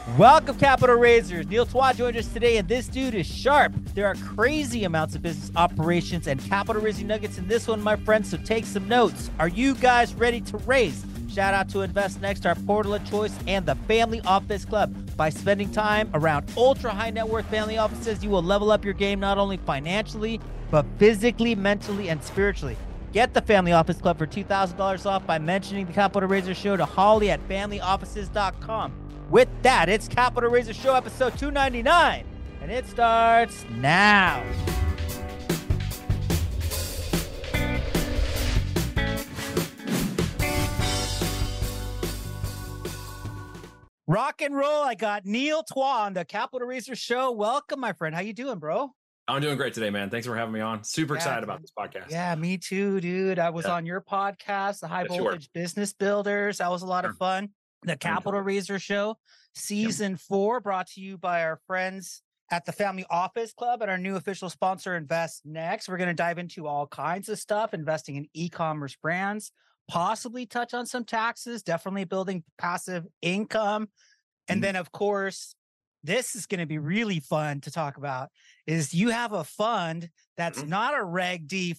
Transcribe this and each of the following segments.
Welcome, Capital Raisers. Neil Twa joined us today, and this dude is sharp. There are crazy amounts of business operations and capital raising nuggets in this one, my friends, so take some notes. Are you guys ready to raise? Shout out to Invest Next, our portal of choice, and the Family Office Club. By spending time around ultra high net worth family offices, you will level up your game not only financially, but physically, mentally, and spiritually. Get the Family Office Club for $2,000 off by mentioning the Capital Raiser Show to Holly at familyoffices.com. With that, it's Capital Raiser Show episode 299, and it starts now. Rock and roll. I got Neil Twa on the Capital Raiser Show. Welcome, my friend. How you doing, bro? I'm doing great today, man. Thanks for having me on. Super excited about this podcast. Yeah, me too, dude. I was on your podcast, the High Voltage Business Builders. That was a lot of fun. The Capital Raiser Show, season 4, brought to you by our friends at the Family Office Club and our new official sponsor, Invest Next. We're going to dive into all kinds of stuff, investing in e-commerce brands, possibly touch on some taxes, definitely building passive income. And then, of course, this is going to be really fun to talk about, is you have a fund that's not a Reg D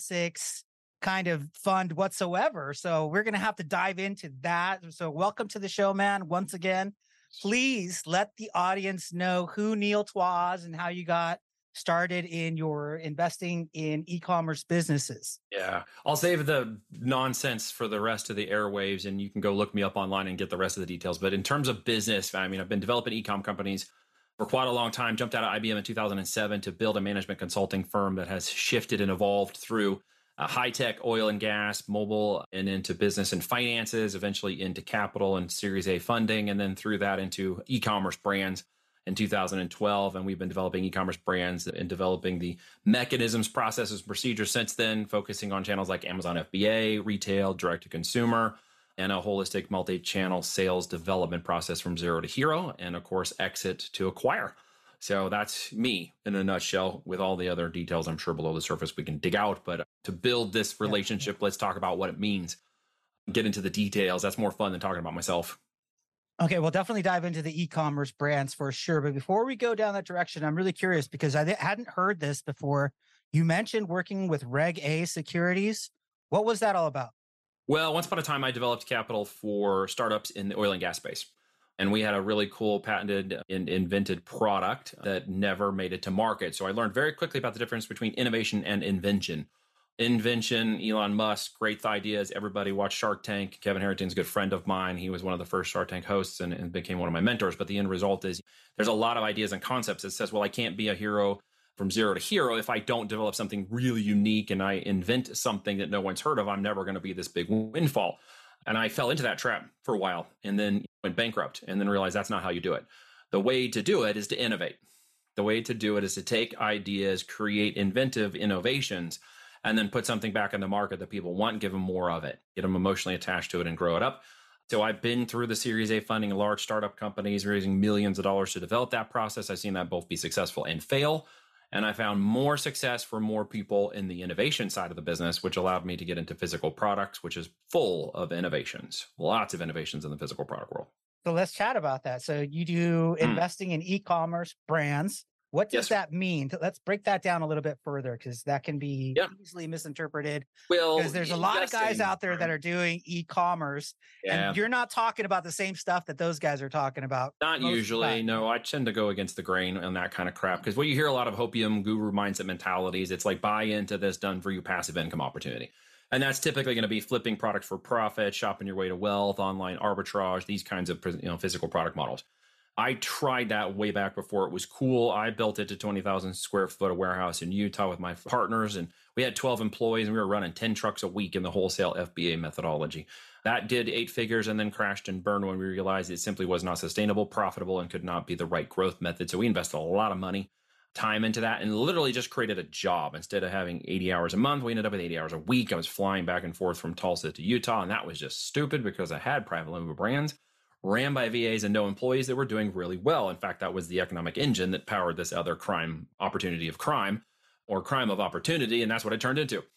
506 kind of fund whatsoever. So we're going to have to dive into that. So welcome to the show, man. Once again, please let the audience know who Neil Twa is and how you got started in your investing in e-commerce businesses. Yeah, I'll save the nonsense for the rest of the airwaves, and you can go look me up online and get the rest of the details. But in terms of business, I mean, I've been developing e-com companies for quite a long time. Jumped out of IBM in 2007 to build a management consulting firm that has shifted and evolved through high-tech oil and gas, mobile, and into business and finances, eventually into capital and Series A funding, and then through that into e-commerce brands in 2012. And we've been developing e-commerce brands and developing the mechanisms, processes, procedures since then, focusing on channels like Amazon FBA, retail, direct-to-consumer, and a holistic multi-channel sales development process from zero to hero, and of course, exit to acquire. So that's me in a nutshell, with all the other details I'm sure below the surface we can dig out. But to build this relationship, let's talk about what it means. Get into the details. That's more fun than talking about myself. Okay, we'll definitely dive into the e-commerce brands for sure. But before we go down that direction, I'm really curious because I hadn't heard this before. You mentioned working with Reg A Securities. What was that all about? Well, once upon a time, I developed capital for startups in the oil and gas space. And we had a really cool patented and invented product that never made it to market. So I learned very quickly about the difference between innovation and invention. Invention, Elon Musk, great ideas. Everybody watched Shark Tank. Kevin Harrington's a good friend of mine. He was one of the first Shark Tank hosts and became one of my mentors. But the end result is there's a lot of ideas and concepts that says, well, I can't be a hero from zero to hero if I don't develop something really unique and I invent something that no one's heard of. I'm never going to be this big windfall. And I fell into that trap for a while and then went bankrupt and then realized that's not how you do it. The way to do it is to innovate. The way to do it is to take ideas, create inventive innovations, and then put something back in the market that people want, give them more of it, get them emotionally attached to it and grow it up. So I've been through the Series A funding, large startup companies, raising millions of dollars to develop that process. I've seen that both be successful and fail. And I found more success for more people in the innovation side of the business, which allowed me to get into physical products, which is full of innovations, lots of innovations in the physical product world. So let's chat about that. So you do investing in e-commerce brands. What does that mean? Let's break that down a little bit further because that can be easily misinterpreted. Well, because there's a lot of guys out there that are doing e-commerce, and you're not talking about the same stuff that those guys are talking about. Not usually. No, I tend to go against the grain on that kind of crap because what you hear a lot of hopium guru mindset mentalities, it's like buy into this done for you passive income opportunity. And that's typically going to be flipping products for profit, shopping your way to wealth, online arbitrage, these kinds of physical product models. I tried that way back before it was cool. I built it to 20,000 square foot of warehouse in Utah with my partners, and we had 12 employees, and we were running 10 trucks a week in the wholesale FBA methodology. That did 8 figures and then crashed and burned when we realized it simply was not sustainable, profitable, and could not be the right growth method. So we invested a lot of money, time into that, and literally just created a job. Instead of having 80 hours a month, we ended up with 80 hours a week. I was flying back and forth from Tulsa to Utah, and that was just stupid because I had private limited brands ran by VAs and no employees that were doing really well. In fact, that was the economic engine that powered this other crime opportunity of crime or crime of opportunity. And that's what it turned into.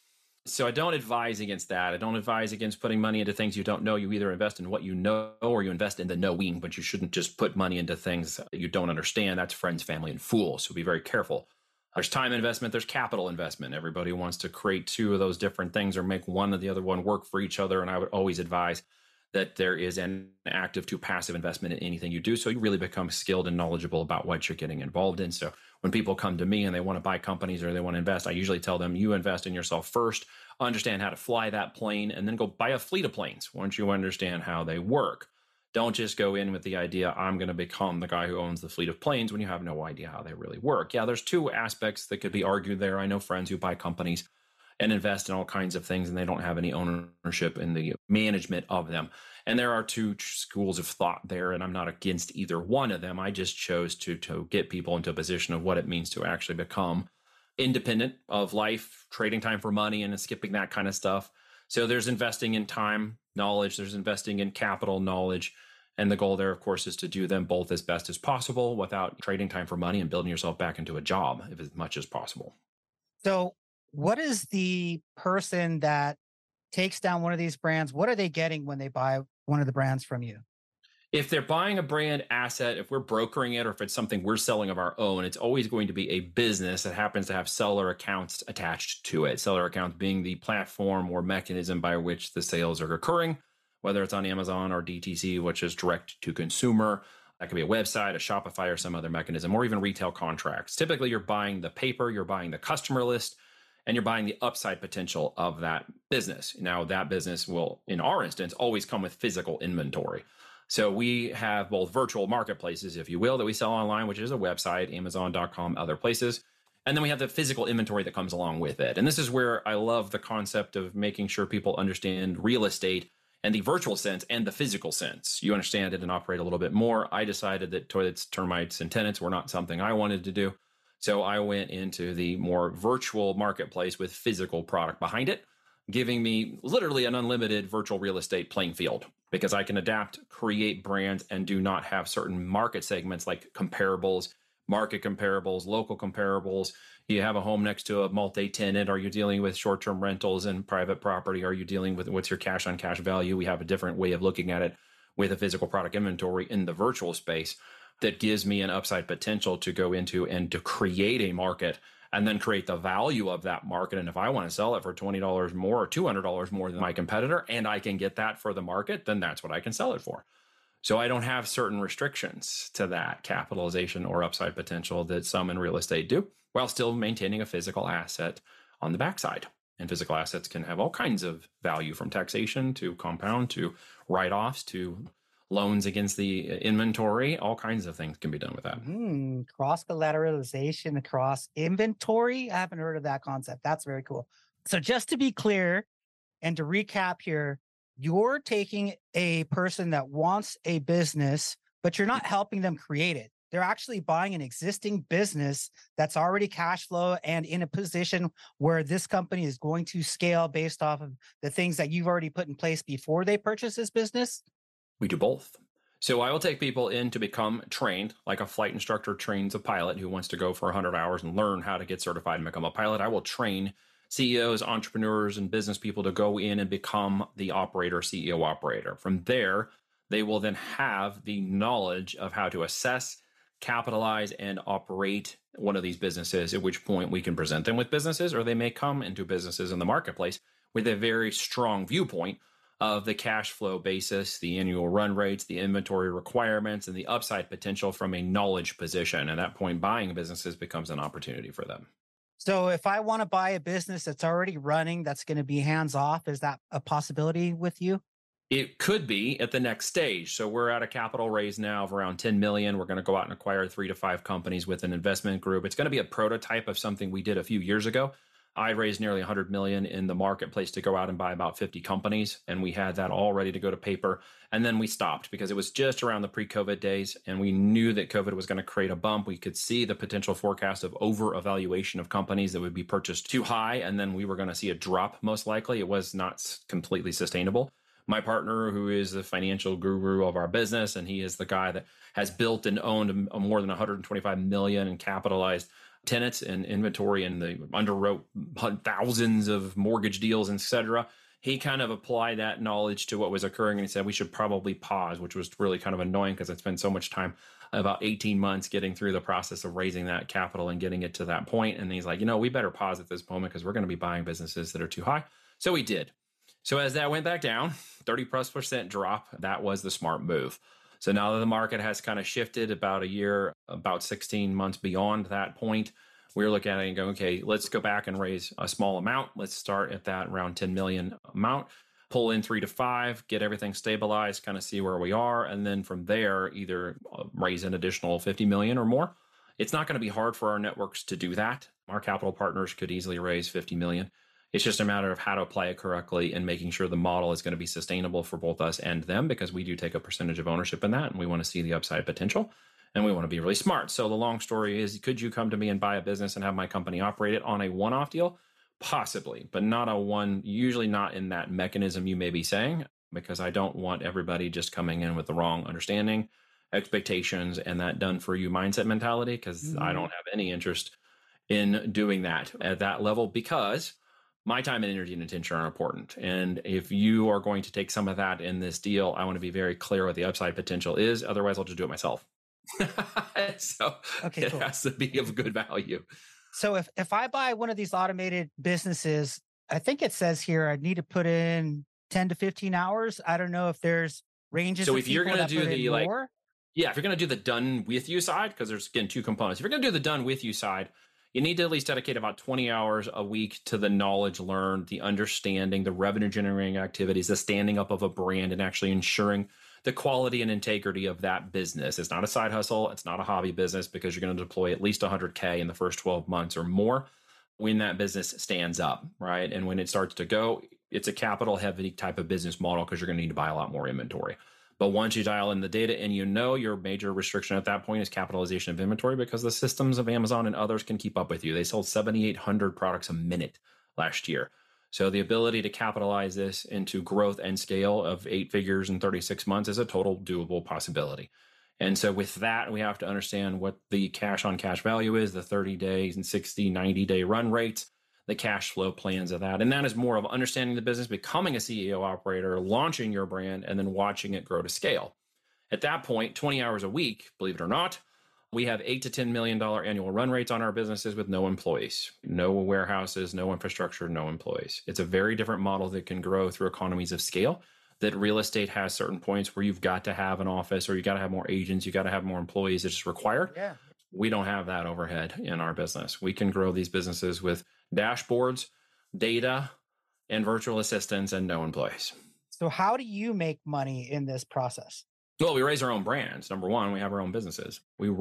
So I don't advise against that. I don't advise against putting money into things you don't know. You either invest in what you know or you invest in the knowing, but you shouldn't just put money into things that you don't understand. That's friends, family, and fools. So be very careful. There's time investment, there's capital investment. Everybody wants to create two of those different things or make one or the other one work for each other. And I would always advise that there is an active to passive investment in anything you do. So you really become skilled and knowledgeable about what you're getting involved in. So when people come to me and they want to buy companies or they want to invest, I usually tell them, you invest in yourself first, understand how to fly that plane, and then go buy a fleet of planes once you understand how they work. Don't just go in with the idea, I'm going to become the guy who owns the fleet of planes when you have no idea how they really work. Yeah, there's two aspects that could be argued there. I know friends who buy companies and invest in all kinds of things, and they don't have any ownership in the management of them. And there are two schools of thought there, and I'm not against either one of them. I just chose to get people into a position of what it means to actually become independent of life, trading time for money, and skipping that kind of stuff. So there's investing in time, knowledge, there's investing in capital, knowledge. And the goal there, of course, is to do them both as best as possible without trading time for money and building yourself back into a job as much as possible. So what is the person that takes down one of these brands? What are they getting when they buy one of the brands from you? If they're buying a brand asset, if we're brokering it, or if it's something we're selling of our own, it's always going to be a business that happens to have seller accounts attached to it. Seller accounts being the platform or mechanism by which the sales are occurring, whether it's on Amazon or DTC, which is direct to consumer. That could be a website, a Shopify, or some other mechanism, or even retail contracts. Typically, you're buying the paper, you're buying the customer list, and you're buying the upside potential of that business. Now, that business will, in our instance, always come with physical inventory. So we have both virtual marketplaces, if you will, that we sell online, which is a website, Amazon.com, other places. And then we have the physical inventory that comes along with it. And this is where I love the concept of making sure people understand real estate and the virtual sense and the physical sense. You understand it and operate a little bit more. I decided that toilets, termites, and tenants were not something I wanted to do. So I went into the more virtual marketplace with physical product behind it, giving me literally an unlimited virtual real estate playing field because I can adapt, create brands, and do not have certain market segments like comparables, market comparables, local comparables. You have a home next to a multi-tenant. Are you dealing with short-term rentals and private property? Are you dealing with what's your cash on cash value? We have a different way of looking at it with a physical product inventory in the virtual space that gives me an upside potential to go into and to create a market and then create the value of that market. And if I want to sell it for $20 more or $200 more than my competitor, and I can get that for the market, then that's what I can sell it for. So I don't have certain restrictions to that capitalization or upside potential that some in real estate do, while still maintaining a physical asset on the backside. And physical assets can have all kinds of value, from taxation to compound to write-offs to loans against the inventory. All kinds of things can be done with that. Cross collateralization across inventory. I haven't heard of that concept. That's very cool. So just to be clear and to recap here, you're taking a person that wants a business, but you're not helping them create it. They're actually buying an existing business that's already cash flow and in a position where this company is going to scale based off of the things that you've already put in place before they purchase this business. We do both. So I will take people in to become trained, like a flight instructor trains a pilot who wants to go for 100 hours and learn how to get certified and become a pilot. I will train CEOs, entrepreneurs, and business people to go in and become the operator, CEO operator. From there, they will then have the knowledge of how to assess, capitalize, and operate one of these businesses, at which point we can present them with businesses, or they may come into businesses in the marketplace with a very strong viewpoint of the cash flow basis, the annual run rates, the inventory requirements, and the upside potential from a knowledge position. At that point, buying businesses becomes an opportunity for them. So if I want to buy a business that's already running, that's going to be hands off, is that a possibility with you? It could be at the next stage. So we're at a capital raise now of around 10 million. We're going to go out and acquire 3 to 5 companies with an investment group. It's going to be a prototype of something we did a few years ago. I raised nearly 100 million in the marketplace to go out and buy about 50 companies. And we had that all ready to go to paper. And then we stopped because it was just around the pre-COVID days. And we knew that COVID was going to create a bump. We could see the potential forecast of over-evaluation of companies that would be purchased too high. And then we were going to see a drop, most likely. It was not completely sustainable. My partner, who is the financial guru of our business, and he is the guy that has built and owned more than 125 million and capitalized tenants and inventory, and they underwrote thousands of mortgage deals, etc. He kind of applied that knowledge to what was occurring, and he said we should probably pause, which was really kind of annoying because I spent so much time, about 18 months, getting through the process of raising that capital and getting it to that point. And he's like, we better pause at this moment because we're going to be buying businesses that are too high. So we did. So as that went back down, 30+% drop, that was the smart move. So now that the market has kind of shifted about a year, about 16 months beyond that point, we're looking at it and going, okay, let's go back and raise a small amount. Let's start at that around 10 million amount, pull in 3 to 5, get everything stabilized, kind of see where we are. And then from there, either raise an additional 50 million or more. It's not going to be hard for our networks to do that. Our capital partners could easily raise 50 million. It's just a matter of how to apply it correctly and making sure the model is going to be sustainable for both us and them, because we do take a percentage of ownership in that, and we want to see the upside potential, and we want to be really smart. So the long story is, could you come to me and buy a business and have my company operate it on a one-off deal? Possibly, but not a one, usually not in that mechanism you may be saying, because I don't want everybody just coming in with the wrong understanding, expectations, and that done for you mindset mentality, because I don't have any interest in doing that at that level, because my time and energy and attention are important. And if you are going to take some of that in this deal, I want to be very clear what the upside potential is. Otherwise, I'll just do it myself. So it has to be of good value. So if I buy one of these automated businesses, I think it says here I need to put in 10 to 15 hours. I don't know if there's ranges. So if you're going to do the if you're going to do the done with you side, because there's again 2 components. If you're going to do the done with you side, you need to at least dedicate about 20 hours a week to the knowledge learned, the understanding, the revenue generating activities, the standing up of a brand, and actually ensuring the quality and integrity of that business. It's not a side hustle. It's not a hobby business, because you're going to deploy at least 100K in the first 12 months or more when that business stands up, right? And when it starts to go, it's a capital heavy type of business model, because you're going to need to buy a lot more inventory. But once you dial in the data, and your major restriction at that point is capitalization of inventory, because the systems of Amazon and others can keep up with you. They sold 7,800 products a minute last year. So the ability to capitalize this into growth and scale of 8 figures in 36 months is a total doable possibility. And so with that, we have to understand what the cash on cash value is, the 30 days and 60, 90-day run rates, the cash flow plans of that. And that is more of understanding the business, becoming a CEO operator, launching your brand, and then watching it grow to scale. At that point, 20 hours a week, believe it or not, we have $8 to $10 million annual run rates on our businesses with no employees, no warehouses, no infrastructure, no employees. It's a very different model that can grow through economies of scale. That real estate has certain points where you've got to have an office, or you got to have more agents, you got to have more employees. It's just required. Yeah. We don't have that overhead in our business. We can grow these businesses with dashboards, data, and virtual assistants, and no employees. So how do you make money in this process? Well, we raise our own brands. Number one, we have our own businesses.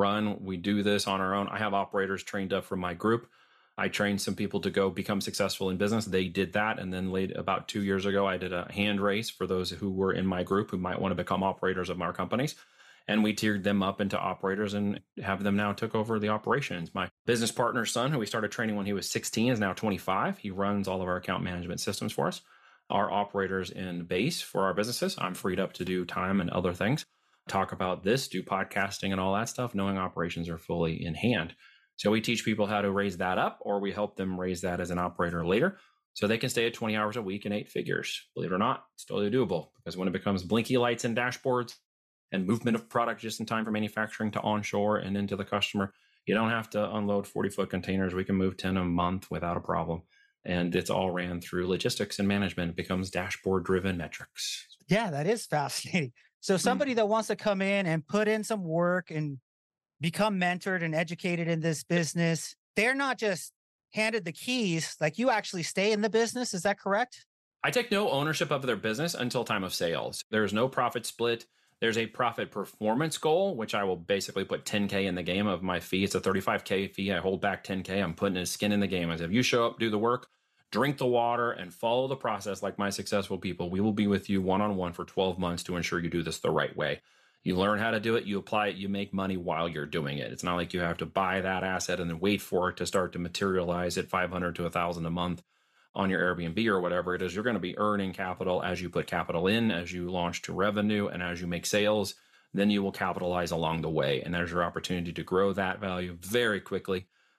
We do this on our own. I have operators trained up from my group. I trained some people to go become successful in business. They did that. And then about 2 years ago, I did a hand race for those who were in my group who might want to become operators of our companies. And we tiered them up into operators and have them now took over the operations. My business partner's son, who we started training when he was 16, is now 25. He runs all of our account management systems for us. Our operators in base for our businesses, I'm freed up to do time and other things, talk about this, do podcasting and all that stuff, knowing operations are fully in hand. So we teach people how to raise that up, or we help them raise that as an operator later, so they can stay at 20 hours a week and 8 figures. Believe it or not, it's totally doable, because when it becomes blinky lights and dashboards and movement of product just in time for manufacturing to onshore and into the customer, you don't have to unload 40-foot containers. We can move 10 a month without a problem. And it's all ran through logistics and management. It becomes dashboard-driven metrics. Yeah, that is fascinating. So somebody that wants to come in and put in some work and become mentored and educated in this business, they're not just handed the keys, like you actually stay in the business. Is that correct? I take no ownership of their business until time of sales. There's no profit split. There's a profit performance goal, which I will basically put 10K in the game of my fee. It's a 35K fee. I hold back 10K. I'm putting his skin in the game. I said, if you show up, do the work, drink the water, and follow the process like my successful people, we will be with you one-on-one for 12 months to ensure you do this the right way. You learn how to do it, you apply it, you make money while you're doing it. It's not like you have to buy that asset and then wait for it to start to materialize at $500 to $1,000 a month on your Airbnb or whatever it is. You're going to be earning capital as you put capital in, as you launch to revenue, and as you make sales. Then you will capitalize along the way. And there's your opportunity to grow that value very quickly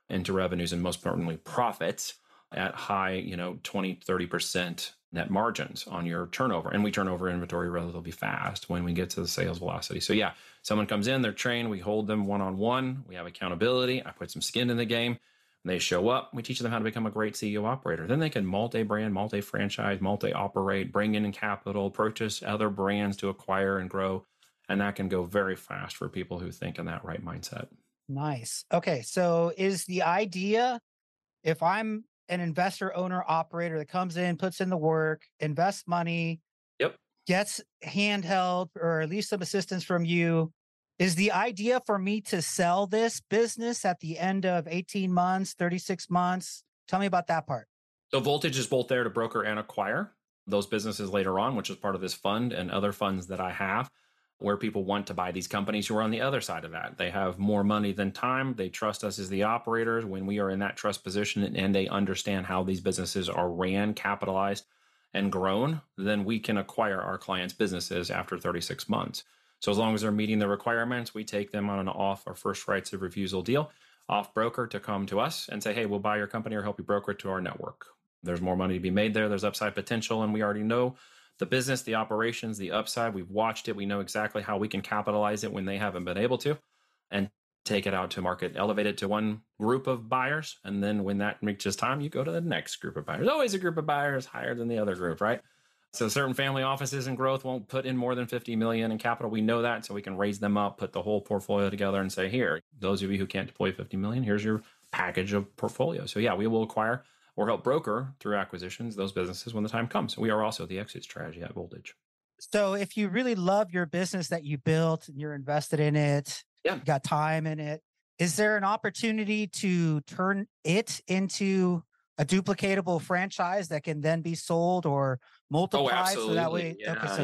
into revenues and most importantly, profits at high, 20, 30% net margins on your turnover. And we turn over inventory relatively fast when we get to the sales velocity. So yeah, someone comes in, they're trained, we hold them one-on-one, we have accountability, I put some skin in the game, they show up, we teach them how to become a great CEO operator. Then they can multi-brand, multi-franchise, multi-operate, bring in capital, purchase other brands to acquire and grow. And that can go very fast for people who think in that right mindset. Nice. Okay. So is the idea, if I'm an investor, owner, operator that comes in, puts in the work, invests money, yep, gets handheld or at least some assistance from you, is the idea for me to sell this business at the end of 18 months, 36 months? Tell me about that part. So Voltage is both there to broker and acquire those businesses later on, which is part of this fund and other funds that I have, where people want to buy these companies who are on the other side of that. They have more money than time. They trust us as the operators when we are in that trust position and they understand how these businesses are ran, capitalized, and grown, then we can acquire our clients' businesses after 36 months. So as long as they're meeting the requirements, we take them on an off or first rights of refusal deal, off broker to come to us and say, hey, we'll buy your company or help you broker it to our network. There's more money to be made there. There's upside potential. And we already know the business, the operations, the upside. We've watched it. We know exactly how we can capitalize it when they haven't been able to and take it out to market, elevate it to one group of buyers. And then when that reaches time, you go to the next group of buyers. There's always a group of buyers higher than the other group, right? So certain family offices and growth won't put in more than 50 million in capital. We know that, so we can raise them up, put the whole portfolio together and say, here, those of you who can't deploy 50 million, here's your package of portfolio. So yeah, we will acquire or help broker through acquisitions those businesses when the time comes. We are also the exit strategy at Voltage. So if you really love your business that you built and you're invested in it, yeah, you got time in it, is there an opportunity to turn it into a duplicatable franchise that can then be sold or multiplied? So that way,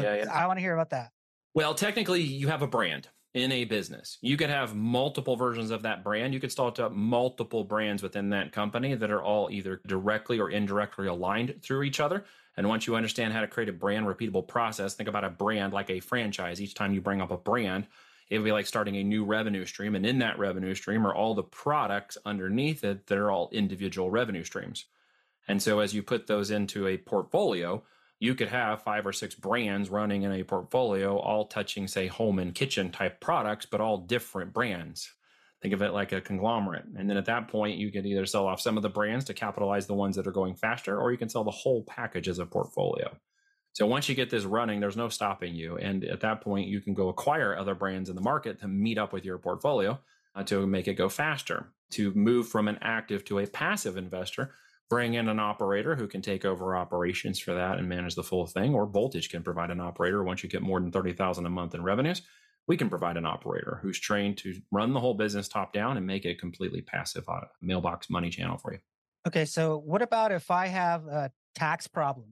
I want to hear about that. Well, technically you have a brand in a business. You could have multiple versions of that brand. You could start up multiple brands within that company that are all either directly or indirectly aligned through each other. And once you understand how to create a brand repeatable process, think about a brand like a franchise. Each time you bring up a brand, it would be like starting a new revenue stream. And in that revenue stream are all the products underneath it that are all individual revenue streams. And so as you put those into a portfolio, you could have 5 or 6 brands running in a portfolio, all touching, say, home and kitchen type products, but all different brands. Think of it like a conglomerate. And then at that point, you could either sell off some of the brands to capitalize the ones that are going faster, or you can sell the whole package as a portfolio. So once you get this running, there's no stopping you. And at that point, you can go acquire other brands in the market to meet up with your portfolio to make it go faster, to move from an active to a passive investor. Bring in an operator who can take over operations for that and manage the full thing, or Voltage can provide an operator. Once you get more than 30,000 a month in revenues, we can provide an operator who's trained to run the whole business top down and make it completely passive mailbox money channel for you. Okay, so what about if I have a tax problem?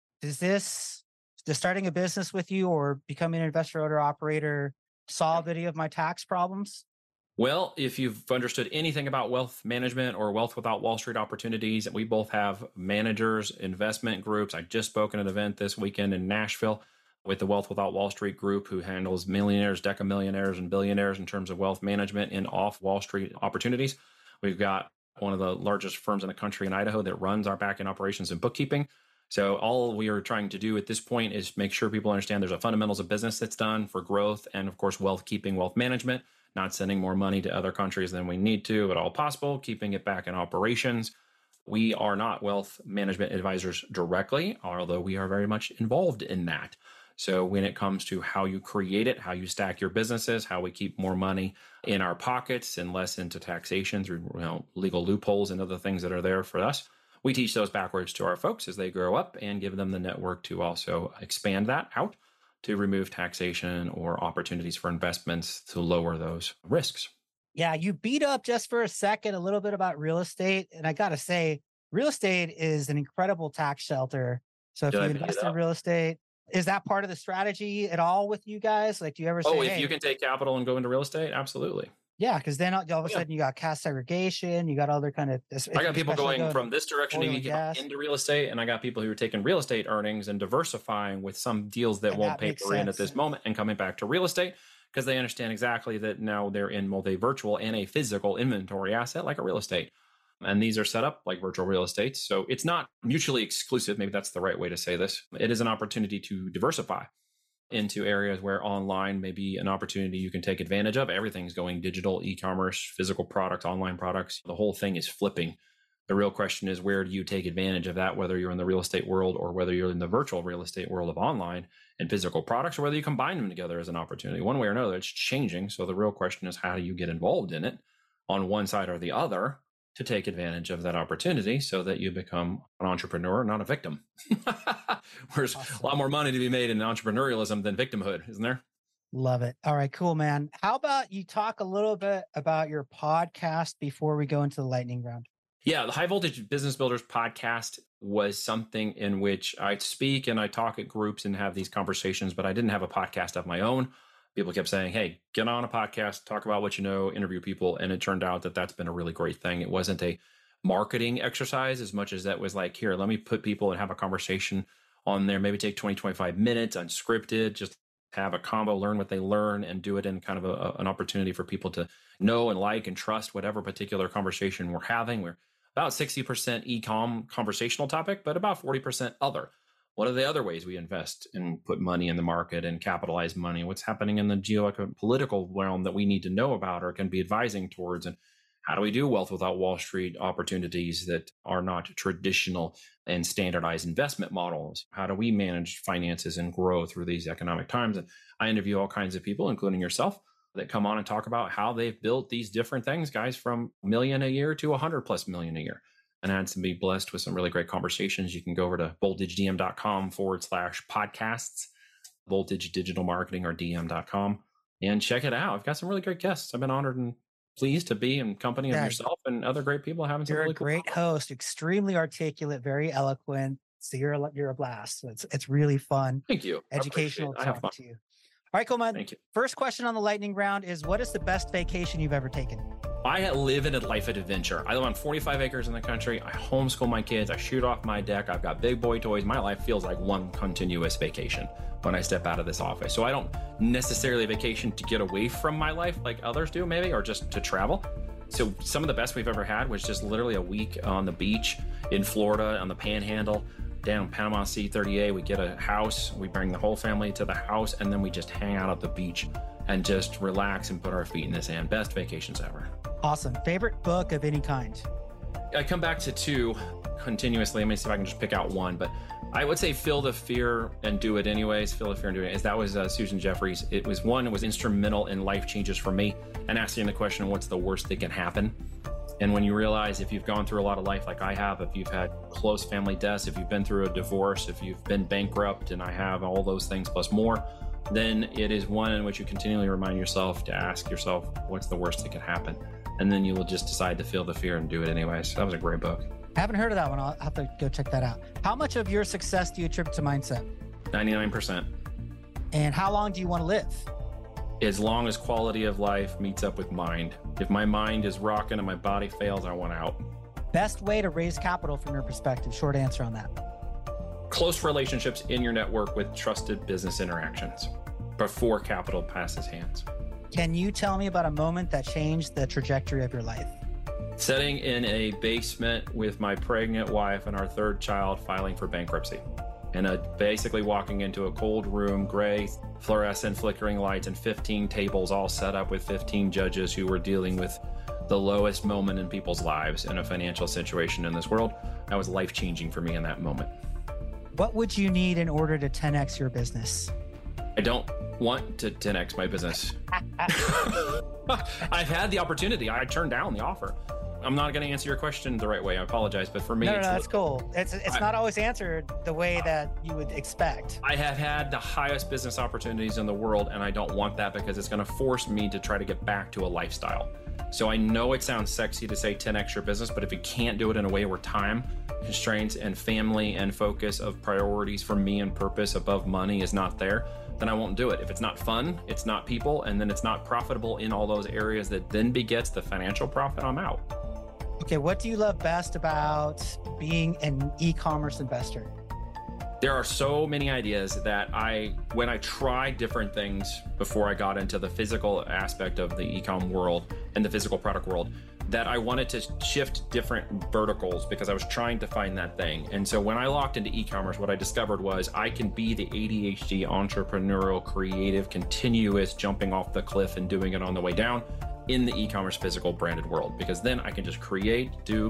Does starting a business with you or becoming an investor owner operator solve any of my tax problems? Well, if you've understood anything about wealth management or wealth without Wall Street opportunities, we both have managers, investment groups. I just spoke at an event this weekend in Nashville with the Wealth Without Wall Street group, who handles millionaires, decamillionaires, and billionaires in terms of wealth management and off Wall Street opportunities. We've got one of the largest firms in the country in Idaho that runs our back-end operations and bookkeeping. So all we are trying to do at this point is make sure people understand there's a fundamentals of business that's done for growth and, of course, wealth keeping, wealth management. Not sending more money to other countries than we need to at all possible, keeping it back in operations. We are not wealth management advisors directly, although we are very much involved in that. So when it comes to how you create it, how you stack your businesses, how we keep more money in our pockets and less into taxation through legal loopholes and other things that are there for us, we teach those backwards to our folks as they grow up and give them the network to also expand that out, to remove taxation or opportunities for investments to lower those risks. Yeah, you beat up just for a second a little bit about real estate. And I got to say, real estate is an incredible tax shelter. So if you invest in real estate, is that part of the strategy at all with you guys? Like, do you ever say, if you can take capital and go into real estate? Absolutely. Yeah, because then all of a sudden you got caste segregation, you got other kind of. I got people going from this direction into real estate, and I got people who are taking real estate earnings and diversifying with some deals that won't paper in at this moment and coming back to real estate because they understand exactly that now they're in both a virtual and a physical inventory asset like a real estate. And these are set up like virtual real estate. So it's not mutually exclusive. Maybe that's the right way to say this. It is an opportunity to diversify into areas where online may be an opportunity you can take advantage of. Everything's going digital, e-commerce, physical products, online products. The whole thing is flipping. The real question is, where do you take advantage of that, whether you're in the real estate world or whether you're in the virtual real estate world of online and physical products, or whether you combine them together as an opportunity. One way or another, it's changing. So the real question is, how do you get involved in it on one side or the other to take advantage of that opportunity so that you become an entrepreneur, not a victim? There's awesome. A lot more money to be made in entrepreneurialism than victimhood, isn't there? Love it. All right, cool, man. How about you talk a little bit about your podcast before we go into the lightning round? Yeah, the High Voltage Business Builders podcast was something in which I speak and I talk at groups and have these conversations, but I didn't have a podcast of my own. People kept saying, hey, get on a podcast, talk about what you know, interview people. And it turned out that that's been a really great thing. It wasn't a marketing exercise as much as that was like, here, let me put people and have a conversation on there, maybe take 20, 25 minutes, unscripted, just have a combo, learn what they learn, and do it in kind of an opportunity for people to know and like and trust whatever particular conversation we're having. We're about 60% e-com conversational topic, but about 40% other. What are the other ways we invest and put money in the market and capitalize money? What's happening in the geopolitical realm that we need to know about or can be advising towards? And how do we do wealth without Wall Street opportunities that are not traditional and standardized investment models? How do we manage finances and grow through these economic times? And I interview all kinds of people, including yourself, that come on and talk about how they've built these different things, guys, from $1 million a year to $100+ million a year. And I had to be blessed with some really great conversations. You can go over to voltagedm.com/podcasts, Voltage Digital Marketing or DM.com, and check it out. I've got some really great guests. I've been honored and pleased to be in company of yourself and other great people having some really cool. You're a great host, extremely articulate, very eloquent. So you're a blast. So it's really fun. Thank you. Educational to talk to you. All right, cool, man. Thank you. First question on the lightning round is, what is the best vacation you've ever taken? I live in a life of adventure. I live on 45 acres in the country. I homeschool my kids. I shoot off my deck. I've got big boy toys. My life feels like one continuous vacation when I step out of this office. So I don't necessarily vacation to get away from my life like others do, maybe, or just to travel. So some of the best we've ever had was just literally a week on the beach in Florida on the Panhandle. Down Panama C30A, we get a house, we bring the whole family to the house, and then we just hang out at the beach and just relax and put our feet in the sand. Best vacations ever. Awesome. Favorite book of any kind? I come back to two continuously. Let me see if I can just pick out one, but I would say Feel the Fear and Do It Anyways. Feel the Fear and Do It Anyways. That was Susan Jeffries. It was instrumental in life changes for me and asking the question, what's the worst that can happen? And when you realize, if you've gone through a lot of life like I have, if you've had close family deaths, if you've been through a divorce, if you've been bankrupt, and I have all those things plus more, then it is one in which you continually remind yourself to ask yourself, what's the worst that could happen? And then you will just decide to feel the fear and do it anyway. So that was a great book. I haven't heard of that one. I'll have to go check that out. How much of your success do you attribute to mindset? 99%. And how long do you want to live? As long as quality of life meets up with mind. If my mind is rocking and my body fails, I want out. Best way to raise capital from your perspective? Short answer on that. Close relationships in your network with trusted business interactions before capital passes hands. Can you tell me about a moment that changed the trajectory of your life? Sitting in a basement with my pregnant wife and our third child filing for bankruptcy. And basically walking into a cold room, gray, fluorescent, flickering lights, and 15 tables all set up with 15 judges who were dealing with the lowest moment in people's lives in a financial situation in this world. That was life-changing for me in that moment. What would you need in order to 10x your business? I don't want to 10x my business. I've had the opportunity. I turned down the offer. I'm not going to answer your question the right way. I apologize, but for me, no, that's cool. It's not always answered the way that you would expect. I have had the highest business opportunities in the world, and I don't want that because it's going to force me to try to get back to a lifestyle. So I know it sounds sexy to say 10x your business, but if you can't do it in a way where time constraints and family and focus of priorities for me and purpose above money is not there, then I won't do it. If it's not fun, it's not people, and then it's not profitable in all those areas that then begets the financial profit, I'm out. Okay, what do you love best about being an e-commerce investor? There are so many ideas that when I tried different things before I got into the physical aspect of the e-com world and the physical product world, that I wanted to shift different verticals because I was trying to find that thing. And so when I locked into e-commerce, what I discovered was I can be the ADHD, entrepreneurial, creative, continuous jumping off the cliff and doing it on the way down in the e-commerce physical branded world, because then I can just create, do.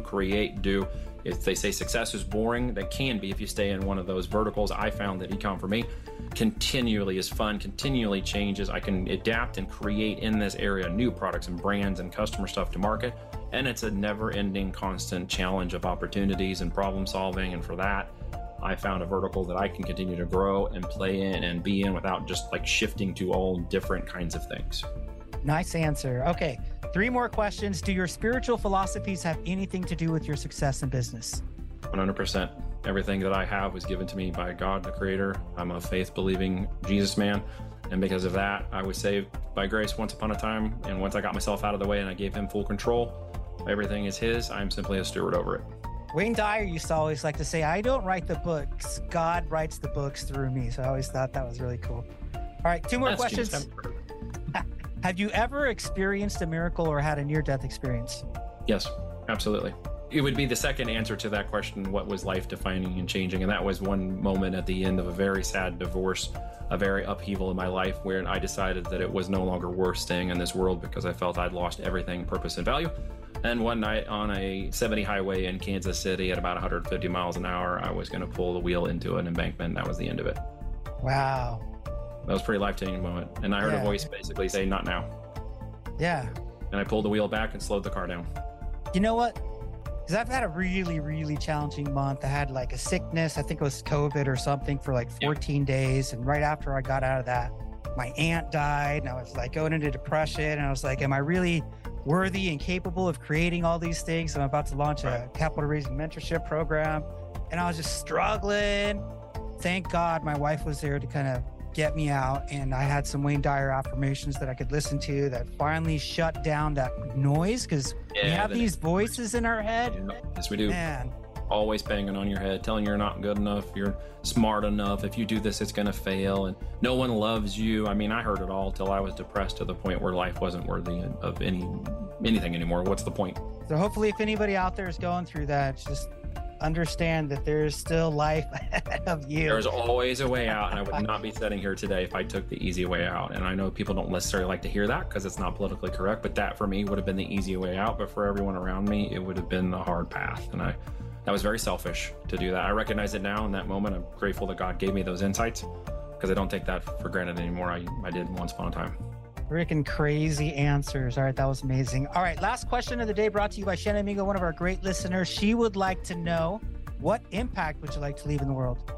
If they say success is boring, that can be if you stay in one of those verticals. I found that e-com for me continually is fun, continually changes. I can adapt and create in this area new products and brands and customer stuff to market. And it's a never-ending, constant challenge of opportunities and problem solving. And for that, I found a vertical that I can continue to grow and play in and be in without just like shifting to all different kinds of things. Nice answer. Okay, 3 more questions. Do your spiritual philosophies have anything to do with your success in business? 100%. Everything that I have was given to me by God, the creator. I'm a faith-believing Jesus man. And because of that, I was saved by grace once upon a time. And once I got myself out of the way and I gave him full control, everything is his. I'm simply a steward over it. Wayne Dyer used to always like to say, I don't write the books. God writes the books through me. So I always thought that was really cool. All right, 2 more questions. Have you ever experienced a miracle or had a near-death experience? Yes, absolutely. It would be the second answer to that question, what was life defining and changing? And that was one moment at the end of a very sad divorce, a very upheaval in my life where I decided that it was no longer worth staying in this world because I felt I'd lost everything, purpose and value. And one night on a 70 highway in Kansas City at about 150 miles an hour, I was going to pull the wheel into an embankment. That was the end of it. Wow. That was a pretty life-changing moment. And I heard a voice basically say, not now. Yeah. And I pulled the wheel back and slowed the car down. You know what? Because I've had a really, really challenging month. I had like a sickness. I think it was COVID or something for like 14 days. And right after I got out of that, my aunt died and I was like going into depression. And I was like, am I really worthy and capable of creating all these things? I'm about to launch a capital raising mentorship program. And I was just struggling. Thank God my wife was there to kind of get me out, and I had some Wayne Dyer affirmations that I could listen to that finally shut down that noise, because we have these voices in our head. Yeah. Yes, we do. Man. Always banging on your head, telling you're not good enough, you're smart enough, if you do this, it's going to fail, and no one loves you. I mean, I heard it all till I was depressed to the point where life wasn't worthy of anything anymore. What's the point? So hopefully if anybody out there is going through that, just understand that there's still life ahead of you. There's always a way out, and I would not be sitting here today if I took the easy way out. And I know people don't necessarily like to hear that because it's not politically correct, but that for me would have been the easy way out. But for everyone around me, it would have been the hard path. And that was very selfish to do that. I recognize it now in that moment. I'm grateful that God gave me those insights because I don't take that for granted anymore. I did once upon a time. Freaking crazy answers. All right, that was amazing. All right, last question of the day brought to you by Shannon Mingo, one of our great listeners. She would like to know, what impact would you like to leave in the world?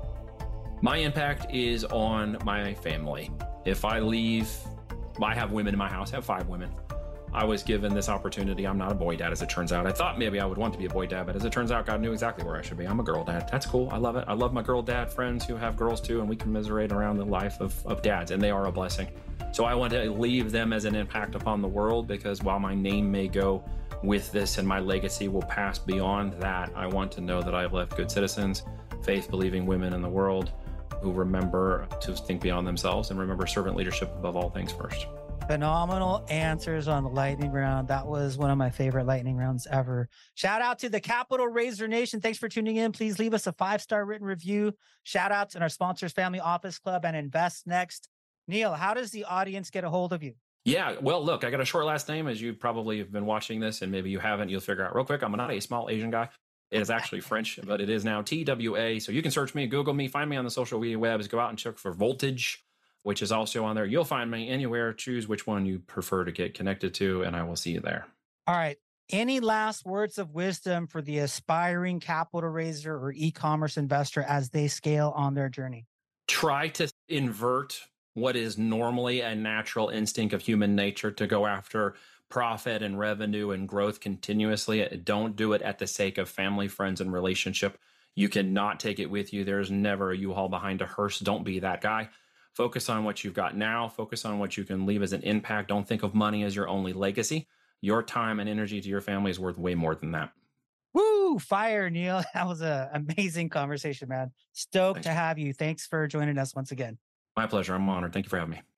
My impact is on my family. If I leave, I have women in my house, I have 5 women. I was given this opportunity. I'm not a boy dad, as it turns out. I thought maybe I would want to be a boy dad, but as it turns out, God knew exactly where I should be. I'm a girl dad. That's cool. I love it. I love my girl dad friends who have girls too, and we commiserate around the life of dads, and they are a blessing. So I want to leave them as an impact upon the world, because while my name may go with this and my legacy will pass beyond that, I want to know that I've left good citizens, faith-believing women in the world who remember to think beyond themselves and remember servant leadership above all things first. Phenomenal answers on the lightning round. That was one of my favorite lightning rounds ever. Shout out to the Capital Raiser Nation. Thanks for tuning in. Please leave us a 5-star written review. Shout out to our sponsors, Family Office Club and Invest Next. Neil, how does the audience get a hold of you? Yeah, well, look, I got a short last name. As you probably have been watching this, and maybe you haven't, you'll figure out real quick. I'm not a small Asian guy. It is actually French, but it is now TWA. So you can search me, Google me, find me on the social media webs, go out and check for Voltage, which is also on there. You'll find me anywhere. Choose which one you prefer to get connected to, and I will see you there. All right. Any last words of wisdom for the aspiring capital raiser or e-commerce investor as they scale on their journey? Try to invert what is normally a natural instinct of human nature to go after profit and revenue and growth continuously. Don't do it at the sake of family, friends, and relationship. You cannot take it with you. There's never a U-Haul behind a hearse. Don't be that guy. Focus on what you've got now. Focus on what you can leave as an impact. Don't think of money as your only legacy. Your time and energy to your family is worth way more than that. Woo! Fire, Neil. That was an amazing conversation, man. Stoked to have you. Thanks for joining us once again. My pleasure. I'm honored. Thank you for having me.